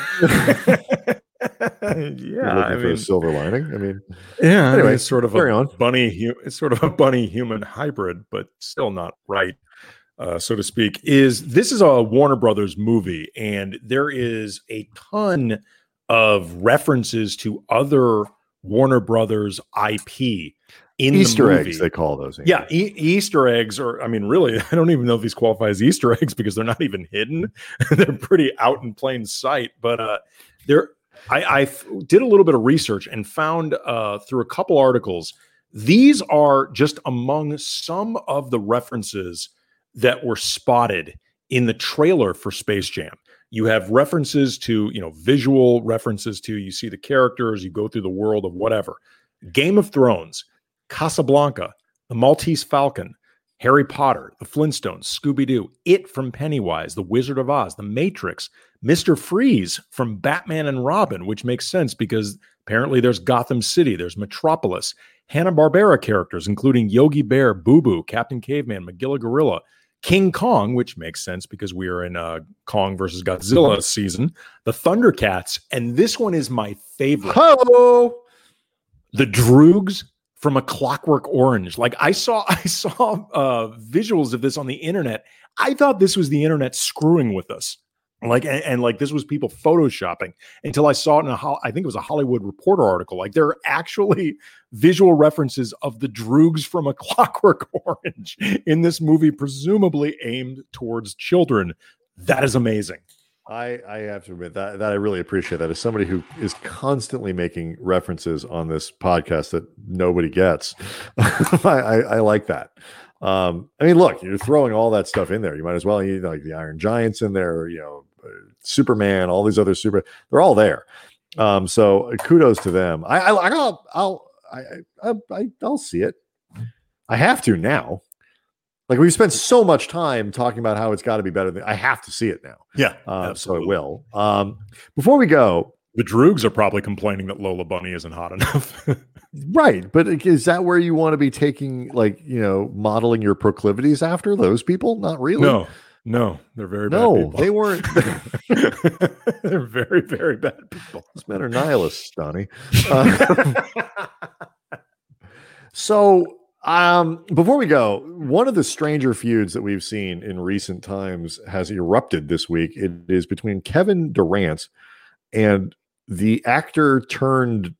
Yeah, I mean, for a silver lining. I mean, yeah. Anyway, it's sort of a on. bunny. It's sort of a bunny human hybrid, but still not right, uh, so to speak. Is this is a Warner Brothers movie, and there is a ton of references to other Warner Brothers I P in Easter the movie. eggs. They call those. Yeah, e- Easter eggs, or I mean, really, I don't even know if these qualify as Easter eggs because they're not even hidden. They're pretty out in plain sight. But uh, they're. I, I f- did a little bit of research and found uh, through a couple articles, these are just among some of the references that were spotted in the trailer for Space Jam. You have references to, you know, visual references to, you see the characters, you go through the world of whatever. Game of Thrones, Casablanca, The Maltese Falcon, Harry Potter, The Flintstones, Scooby-Doo, It from Pennywise, The Wizard of Oz, The Matrix, Mister Freeze from Batman and Robin, which makes sense because apparently there's Gotham City, there's Metropolis, Hanna-Barbera characters, including Yogi Bear, Boo Boo, Captain Caveman, Magilla Gorilla, King Kong, which makes sense because we are in uh, Kong versus Godzilla season, the Thundercats, and this one is my favorite. Hello, the Droogs from A Clockwork Orange. Like I saw, I saw uh, visuals of this on the internet. I thought this was the internet screwing with us. Like, and, and like this was people photoshopping until I saw it in a, I think it was a Hollywood Reporter article. Like there are actually visual references of the Droogs from A Clockwork Orange in this movie, presumably aimed towards children. That is amazing. I, I have to admit that, that I really appreciate that. As somebody who is constantly making references on this podcast that nobody gets, I, I, I like that. Um, I mean, look, you're throwing all that stuff in there. You might as well, you know, like the Iron Giants in there, you know, Superman, all these other super, they're all there. Um, so kudos to them. I, I, I'll, I'll, I, I, I, I'll see it. I have to now. Like we've spent so much time talking about how it's got to be better than I have to see it now. Yeah, uh, so I will. Um, before we go, the Droogs are probably complaining that Lola Bunny isn't hot enough. Right. But is that where you want to be taking, like, you know, modeling your proclivities after those people? Not really. No, no, they're very no, bad people. They weren't. They're very, very bad people. These men are nihilists, Donnie. Uh, so, um, before we go, one of the stranger feuds that we've seen in recent times has erupted this week. It is between Kevin Durant and the actor turned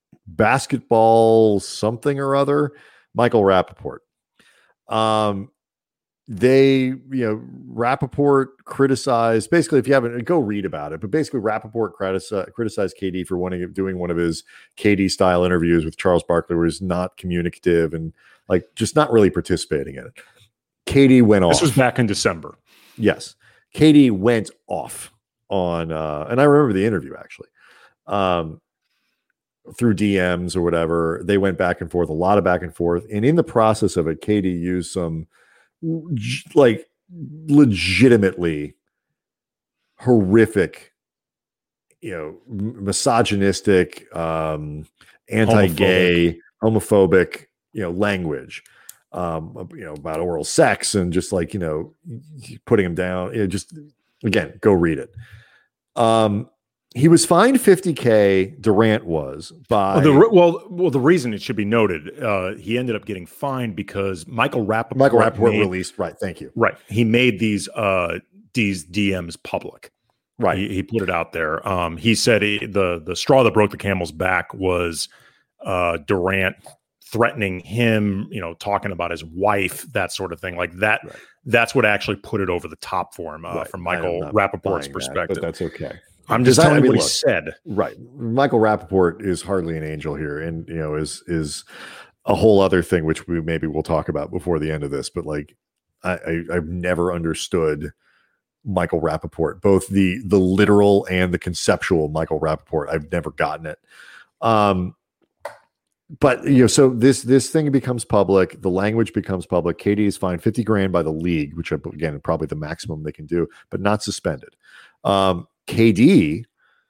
basketball something or other, Michael Rappaport. Um, they, you know, Rappaport criticized, basically, if you haven't, go read about it, but basically Rappaport criticized, criticized K D for wanting, doing one of his K D style interviews with Charles Barkley where he's not communicative and like just not really participating in it. K D went off. This was back in December. Yes. K D went off on, uh, and I remember the interview actually. Um, through D Ms or whatever, they went back and forth, a lot of back and forth. And in the process of it, K D used some like legitimately horrific, you know, misogynistic, um, anti-gay, homophobic, homophobic you know, language, um, you know, about oral sex and just like, you know, putting him down. You know, just again, go read it. Um, He was fined fifty K. Durant was by well, the, well, well. The reason it should be noted, uh, he ended up getting fined because Michael Rappaport, Michael Rappaport made, released. Right, thank you. Right, he made these uh, these D Ms public. Right, he, he put it out there. Um, he said he, the the straw that broke the camel's back was uh, Durant threatening him. You know, talking about his wife, that sort of thing, like that. Right. That's what actually put it over the top for him, uh, right. from Michael Rappaport's perspective. That, but that's okay. I'm just telling I, I mean, you what look, he said. Right. Michael Rappaport is hardly an angel here. And, you know, is, is a whole other thing, which we maybe we'll talk about before the end of this, but like, I, I I've never understood Michael Rappaport, both the, the literal and the conceptual Michael Rappaport. I've never gotten it. Um, but you know, so this, this thing becomes public, the language becomes public. K D is fined fifty grand by the league, which again, probably the maximum they can do, but not suspended. Um, K D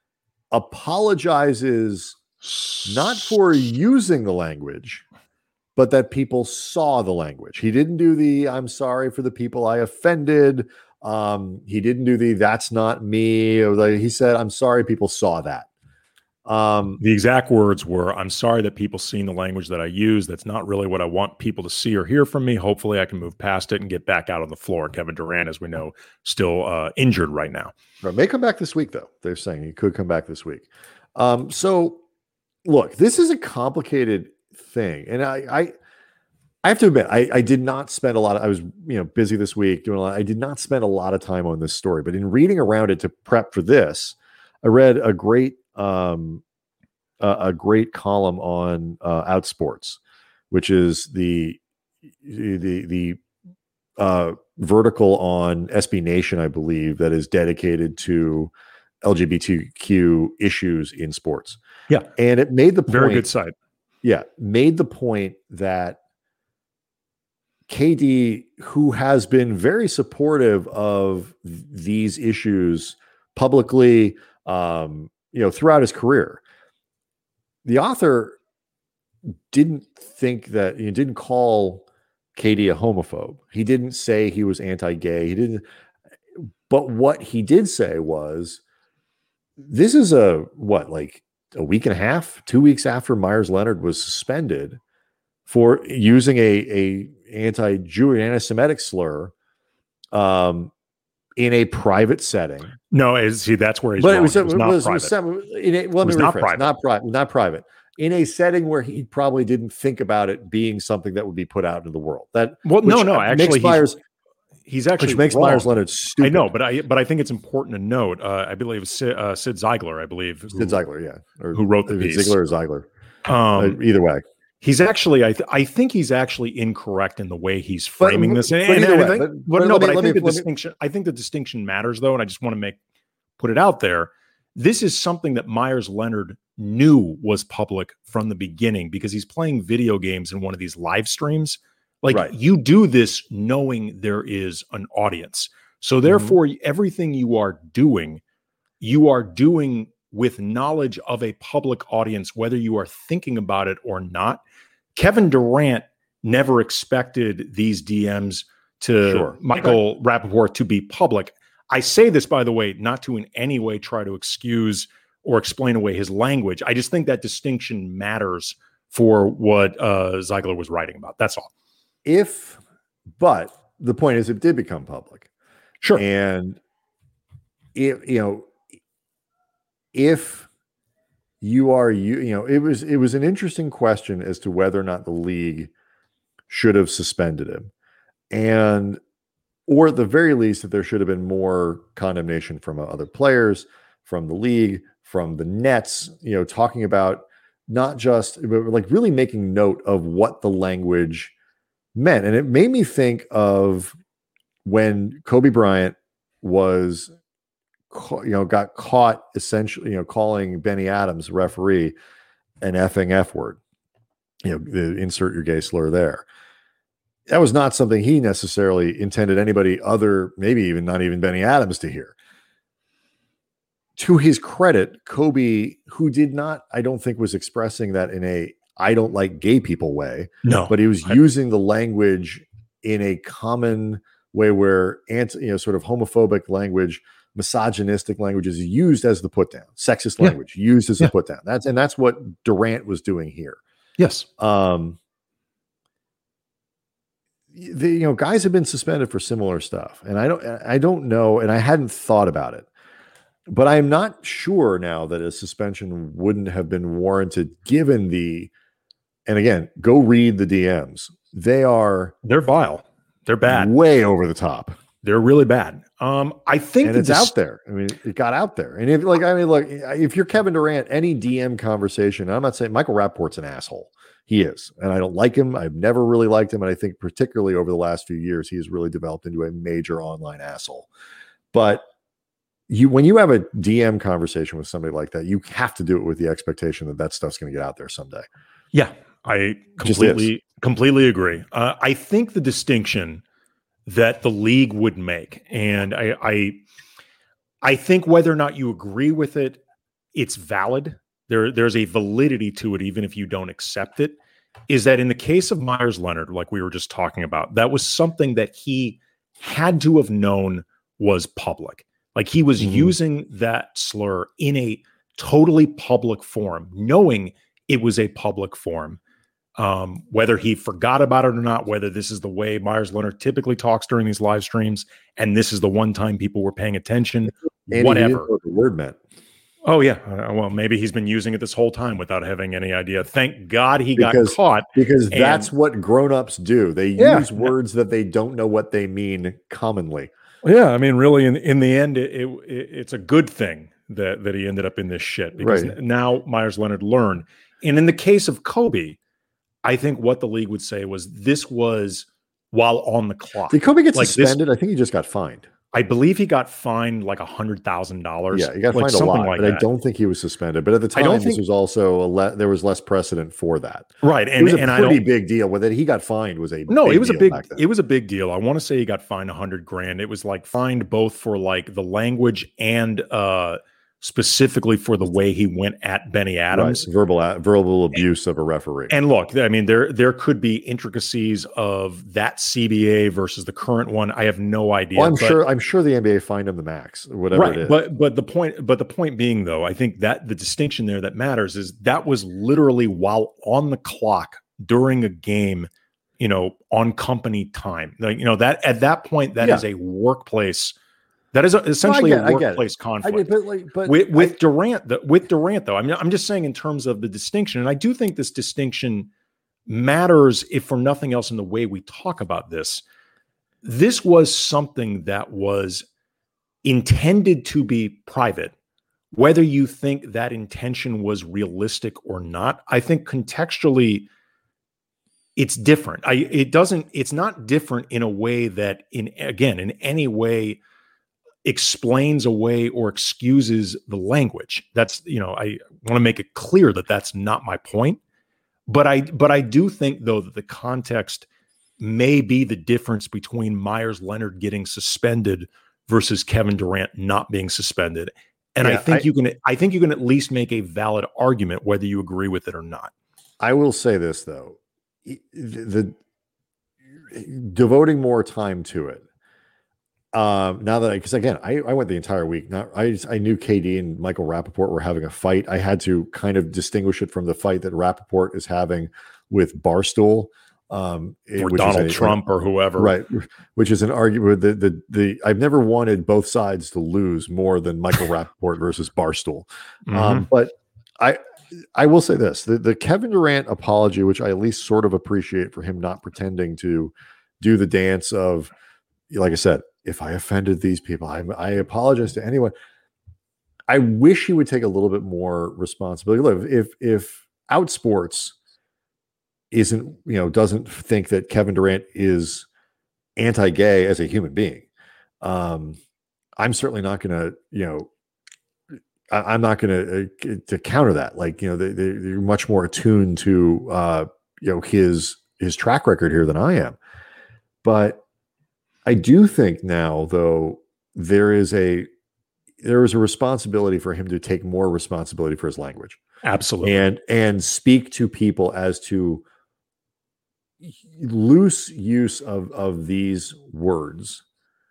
apologizes not for using the language, but that people saw the language. He didn't do the "I'm sorry for the people I offended." Um, he didn't do the "that's not me." Or the, he said, "I'm sorry people saw that." Um, the exact words were, "I'm sorry that people seen the language that I use. That's not really what I want people to see or hear from me. Hopefully I can move past it and get back out on the floor." Kevin Durant, as we know, still uh, injured right now. Right. May come back this week, though. They're saying he could come back this week. Um, so, look, this is a complicated thing. And I I, I have to admit, I, I did not spend a lot of, I was, you know, busy this week doing a lot. I did not spend a lot of time on this story. But in reading around it to prep for this, I read a great um, uh, a great column on uh, Outsports, which is the the the uh, vertical on S B Nation, I believe, that is dedicated to L G B T Q issues in sports. Yeah, and it made the point, very good site. Yeah, made the point that K D, who has been very supportive of these issues publicly, um, you know, throughout his career, the author didn't think that, you know, didn't call K D a homophobe. He didn't say he was anti-gay. He didn't. But what he did say was, this is a, what, like a week and a half, two weeks after Myers Leonard was suspended for using a, a anti-Jewish, anti-Semitic slur um, in a private setting. No, is see, that's where he's but wrong. it was, It was, it not was, private. was some, in a, let it was me not rephrase, private. not private, not private. In a setting where he probably didn't think about it being something that would be put out into the world. That well, no, no, actually, Myers, he's, he's actually which makes wrong. Myers Leonard stupid. I know, but I but I think it's important to note. Uh, I believe Sid, uh, Sid Ziegler, I believe, who, Sid Ziegler, yeah, or who wrote the piece. Ziegler or Ziegler. Um, uh, either way, he's actually. I th- I think he's actually incorrect in the way he's framing but, this. And, but and, either and way, I think, but, but, but no, me, but I think me, the distinction. Me... I think the distinction matters, though, and I just want to make put it out there. This is something that Myers Leonard knew was public from the beginning because he's playing video games in one of these live streams. Like right. you do this knowing there is an audience. So therefore, mm-hmm. everything you are doing, you are doing with knowledge of a public audience, whether you are thinking about it or not. Kevin Durant never expected these D Ms to sure. Michael right. Rapaport to be public. I say this, by the way, not to in any way try to excuse or explain away his language. I just think that distinction matters for what uh, Ziegler was writing about. That's all. If, but the point is, it did become public. Sure. And if, you know, if you are, you, you know, it was, it was an interesting question as to whether or not the league should have suspended him. And, or at the very least, that there should have been more condemnation from other players, from the league, from the Nets, you know, talking about not just, but like really making note of what the language meant. And it made me think of when Kobe Bryant was, you know, got caught essentially, you know, calling Benny Adams, referee, an effing F word, you know, insert your gay slur there. That was not something he necessarily intended anybody other, maybe even not even Benny Adams, to hear. To his credit, Kobe, who did not, I don't think, was expressing that in a I don't like gay people way. No, but he was I, using the language in a common way where anti, you know, sort of homophobic language, misogynistic language is used as the put down, sexist language yeah. used as yeah. a put down. That's and that's what Durant was doing here. Yes. Um, the, you know, guys have been suspended for similar stuff, and I don't, I don't know, and I hadn't thought about it, but I'm not sure now that a suspension wouldn't have been warranted given the. And again, go read the D Ms. They are they're vile. They're bad. Way over the top. They're really bad. Um, I think and it's dis- out there. I mean, it got out there. And if like, I mean, look, if you're Kevin Durant, any D M conversation, I'm not saying Michael Rapaport's an asshole. He is. And I don't like him. I've never really liked him. And I think particularly over the last few years, he has really developed into a major online asshole. But you, when you have a D M conversation with somebody like that, you have to do it with the expectation that that stuff's going to get out there someday. Yeah, I completely, completely agree. Uh, I think the distinction that the league would make, and I, I, I think whether or not you agree with it, it's valid. There, there's a validity to it, even if you don't accept it, is that in the case of Myers Leonard, like we were just talking about, that was something that he had to have known was public. Like he was mm-hmm. using that slur in a totally public forum, knowing it was a public forum. Um, whether he forgot about it or not, whether this is the way Myers Leonard typically talks during these live streams, and this is the one time people were paying attention, and whatever. What the word meant. Oh, yeah. Uh, well, maybe he's been using it this whole time without having any idea. Thank God he because, got caught. Because and, that's what grown-ups do. They yeah, use words that they don't know what they mean commonly. Yeah, I mean, really, in, in the end, it, it, it's a good thing that, that he ended up in this shit. Because right. now Myers Leonard learned. And in the case of Kobe, I think what the league would say was this was while on the clock. Did Kobe get like suspended? This, I think he just got fined. I believe he got fined like a hundred thousand dollars. Yeah, he got like fined a lot, like but that. I don't think he was suspended. But at the time, I don't this think, was also a le- there was less precedent for that. Right, and it was a and pretty I big deal. With it, he got fined was a no. Big it was a deal big. back then. It was a big deal. I want to say he got fined a hundred grand. It was like fined both for like the language and uh specifically for the way he went at Benny Adams. Right. Verbal verbal abuse and, of a referee. And look, I mean, there there could be intricacies of that C B A versus the current one. I have no idea. Well, I'm but, sure I'm sure the N B A fined him the max, whatever right, it is. But but the point but the point being, though, I think that the distinction there that matters is that was literally while on the clock during a game, you know, on company time. Like, you know, that at that point, that yeah. is a workplace. That is a, essentially well, get, a workplace conflict. Get, but like, but with, with I, Durant, the, with Durant, though, I mean, I'm just saying in terms of the distinction, and I do think this distinction matters, if for nothing else, in the way we talk about this. This was something that was intended to be private, whether you think that intention was realistic or not. I think contextually, it's different. I it doesn't. It's not different in a way that, in again, in any way, explains away or excuses the language. That's, you know, I want to make it clear that that's not my point. But I, but I do think, though, that the context may be the difference between Meyers Leonard getting suspended versus Kevin Durant not being suspended. And yeah, I think I, you can, I think you can at least make a valid argument whether you agree with it or not. I will say this, though, the, the devoting more time to it. Um, now that I, because again, I, I went the entire week. Not I just, I knew K D and Michael Rappaport were having a fight. I had to kind of distinguish it from the fight that Rappaport is having with Barstool, um, or Donald a, Trump or whoever, right? Which is an argument. The the the I've never wanted both sides to lose more than Michael Rappaport versus Barstool. Mm-hmm. Um, but I I will say this: the the Kevin Durant apology, which I at least sort of appreciate for him not pretending to do the dance of, like I said, if I offended these people, I, I apologize to anyone. I wish he would take a little bit more responsibility. Look, if if Outsports isn't, you know, doesn't think that Kevin Durant is anti-gay as a human being, um, I'm certainly not going to, you know, I, I'm not going to uh, to counter that. Like, you know, they, they, they're much more attuned to, uh, you know, his his track record here than I am, but. I do think now, though, there is a there is a responsibility for him to take more responsibility for his language. Absolutely. And and speak to people as to loose use of, of these words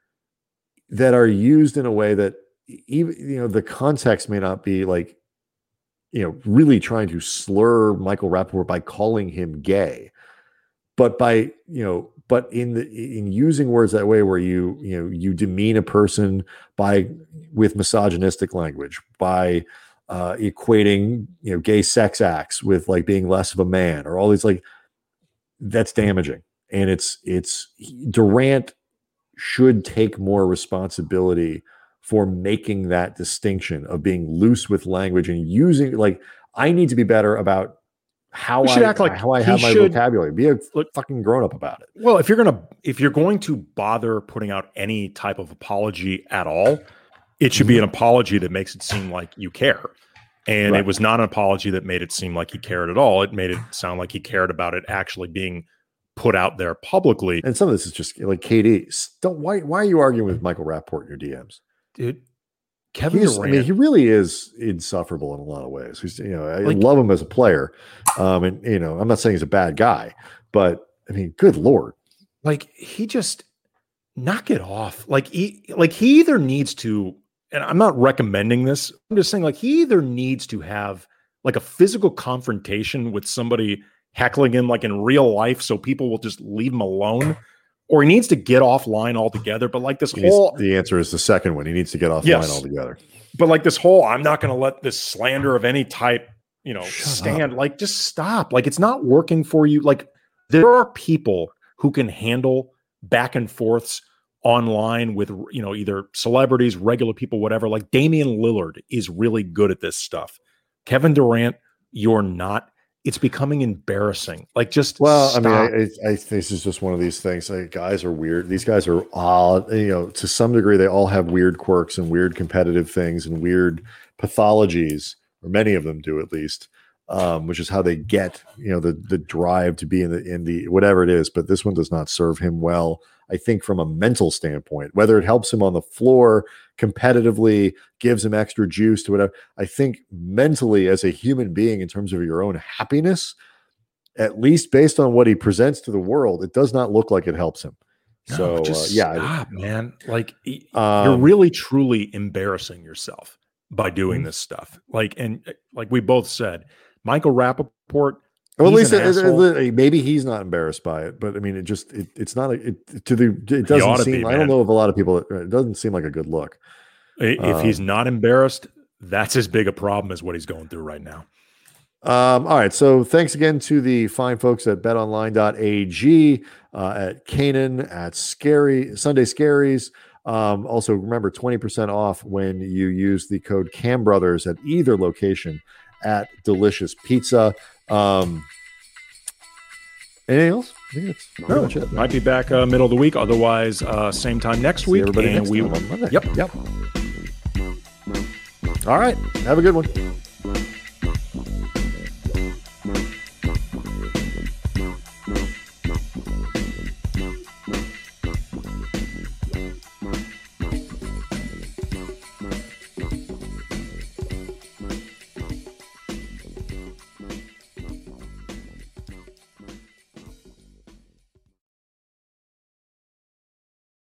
that are used in a way that even, you know, the context may not be like, you know, really trying to slur Michael Rappaport by calling him gay, but by, you know, but in the in using words that way, where you you know you demean a person by with misogynistic language, by uh, equating you know gay sex acts with like being less of a man, or all these, like, that's damaging. And it's it's Durant should take more responsibility for making that distinction of being loose with language and using, like, I need to be better about how I act like how I have my should, vocabulary. Be a look, fucking grown up about it. Well, if you're gonna if you're going to bother putting out any type of apology at all, it should mm-hmm. be an apology that makes it seem like you care. And right. It was not an apology that made it seem like he cared at all. It made it sound like he cared about it actually being put out there publicly. And some of this is just like, K D, don't why why are you arguing with Michael Rappaport in your D Ms? Dude, Kevin He's, Durant. I mean, he really is insufferable in a lot of ways. He's, you know, I like, love him as a player. Um, and, you know, I'm not saying he's a bad guy, but I mean, good Lord. Like, he just knock it off. Like he, like he either needs to, and I'm not recommending this. I'm just saying, like, he either needs to have like a physical confrontation with somebody heckling him like in real life, so people will just leave him alone, or he needs to get offline altogether. But like this he whole, needs, the answer is the second one. He needs to get offline yes. altogether. But like this whole, I'm not going to let this slander of any type, you know, Shut stand. Up. Like, just stop. Like, it's not working for you. Like, there are people who can handle back and forths online with, you know, either celebrities, regular people, whatever. Like Damian Lillard is really good at this stuff. Kevin Durant, you're not. It's becoming embarrassing. Like, just well, stop. I mean, I, I think this is just one of these things. Like, guys are weird. These guys are odd. You know, to some degree, they all have weird quirks and weird competitive things and weird pathologies, or many of them do at least. um, which is how they get, you know, the the drive to be in the in the whatever it is. But this one does not serve him well, I think, from a mental standpoint. Whether it helps him on the floor competitively, gives him extra juice to whatever, I think mentally as a human being, in terms of your own happiness, at least based on what he presents to the world, it does not look like it helps him. No, so just uh, yeah, stop, man. Like um, you're really truly embarrassing yourself by doing mm-hmm. this stuff. Like, and like we both said, Michael Rappaport, or at least it, it, maybe he's not embarrassed by it, but I mean, it just, it, it's not, a, it, to the, it doesn't seem, be, I don't know if a lot of people, it doesn't seem like a good look. If um, he's not embarrassed, that's as big a problem as what he's going through right now. Um, all right. So thanks again to the fine folks at bet online dot a g, uh, at Canaan, at Scary Sunday Scaries. Um, also remember twenty percent off when you use the code Cam Brothers at either location at Delicious Pizza. Um, anything else? I think that's no, much it. Might be back uh, middle of the week. Otherwise, uh, same time next See week. Everybody and next we time on Monday. Yep. Yep. All right. Have a good one.